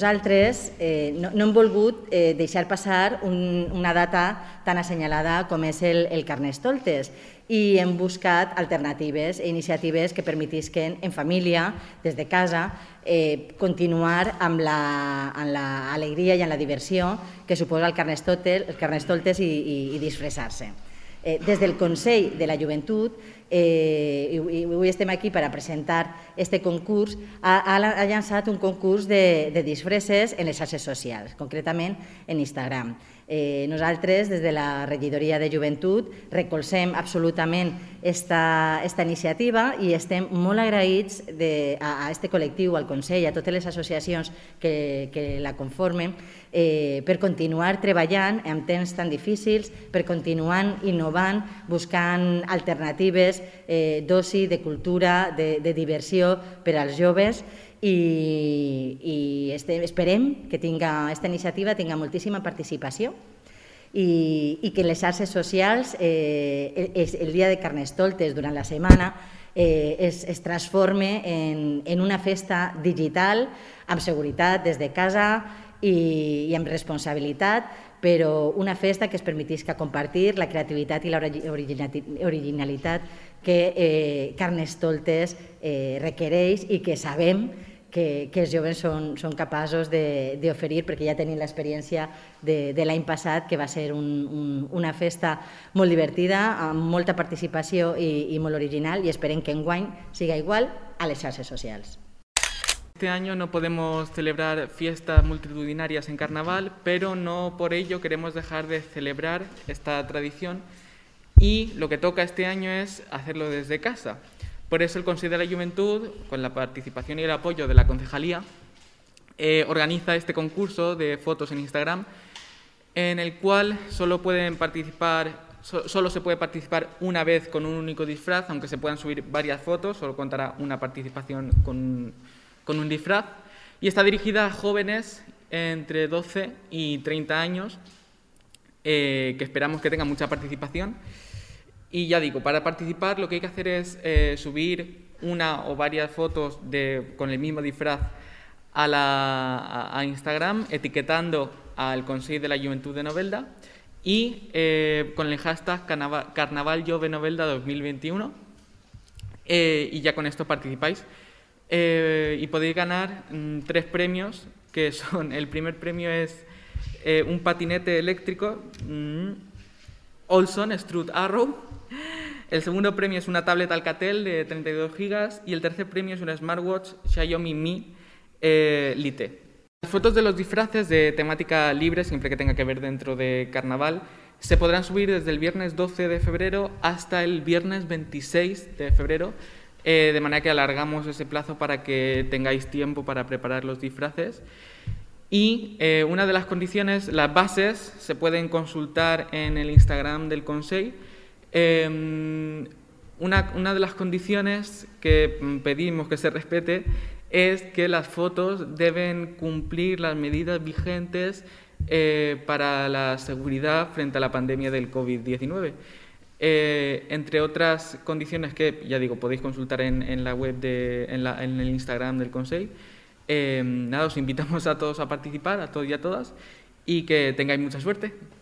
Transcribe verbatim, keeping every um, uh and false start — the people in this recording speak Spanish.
Nosaltres eh, no, no hem volgut eh, deixar passar un, una data tan assenyalada com és el, el Carnestoltes i hem buscat alternatives i iniciatives que permetisquen en família, des de casa, eh, continuar amb l'alegria i amb la diversió que suposa el Carnestoltes, el Carnestoltes i, i, i disfressar-se. Eh, des del Consell de la Joventut, eh, i, i avui estem aquí per a presentar este concurs, ha, ha llançat un concurs de, de disfresses en les xarxes socials, concretament en Instagram. Eh, nosaltres, des de la Regidoria de Joventut, recolzem absolutament esta, esta iniciativa i estem molt agraïts de, a, a este col·lectiu, al Consell, a totes les associacions que, que la conformen, eh, per continuar treballant en temps tan difícils, per continuar innovant, buscant alternatives eh, d'oci, de cultura, de, de diversió per als joves, i, i este, esperem que tinga, esta iniciativa tinga moltíssima participació i, i que les xarxes socials, eh, el, el dia de Carnestoltes durant la setmana, eh, es, es transforme en, en una festa digital amb seguretat des de casa i, i amb responsabilitat, però una festa que es permetisca compartir la creativitat i l'originalitat que eh, Carnestoltes eh, requereix i que sabem que, que els joves són, són capaços d'oferir, perquè ja tenim l'experiència de, de l'any passat, que va ser un, un, una festa molt divertida, amb molta participació i, i molt original, i esperem que enguany siga igual a les xarxes socials. Este año no podemos celebrar fiestas multitudinarias en carnaval, pero no por ello queremos dejar de celebrar esta tradición y lo que toca este año es hacerlo desde casa. Por eso el Consejo de la Juventud, con la participación y el apoyo de la Concejalía, eh, organiza este concurso de fotos en Instagram en el cual solo pueden participar, so, solo se puede participar una vez con un único disfraz, aunque se puedan subir varias fotos, solo contará una participación con, con un disfraz, y está dirigida a jóvenes entre doce y treinta años, eh, que esperamos que tengan mucha participación. Y ya digo, para participar lo que hay que hacer es eh, subir una o varias fotos de, con el mismo disfraz a, la, a, a Instagram, etiquetando al Consell de la Juventud de Novelda y eh, con el hashtag Carnaval, Carnaval Jove Novelda dos mil veintiuno, eh, y ya con esto participáis. Eh, y podéis ganar mm, tres premios, que son, el primer premio es eh, un patinete eléctrico, mm, Olson Strut Arrow. El segundo premio es una tablet Alcatel de treinta y dos gigas y el tercer premio es una smartwatch Xiaomi Mi eh, Lite. Las fotos de los disfraces de temática libre, siempre que tenga que ver dentro de carnaval, se podrán subir desde el viernes doce de febrero hasta el viernes veintiséis de febrero, eh, de manera que alargamos ese plazo para que tengáis tiempo para preparar los disfraces. Y eh, una de las condiciones, las bases, se pueden consultar en el Instagram del Consell. Eh, una, una de las condiciones que pedimos que se respete es que las fotos deben cumplir las medidas vigentes eh, para la seguridad frente a la pandemia del COVID diecinueve. Eh, entre otras condiciones que, ya digo, podéis consultar en, en la web, de, en, la, en el Instagram del Consell. Eh, nada, os invitamos a todos a participar, a todos y a todas, y que tengáis mucha suerte.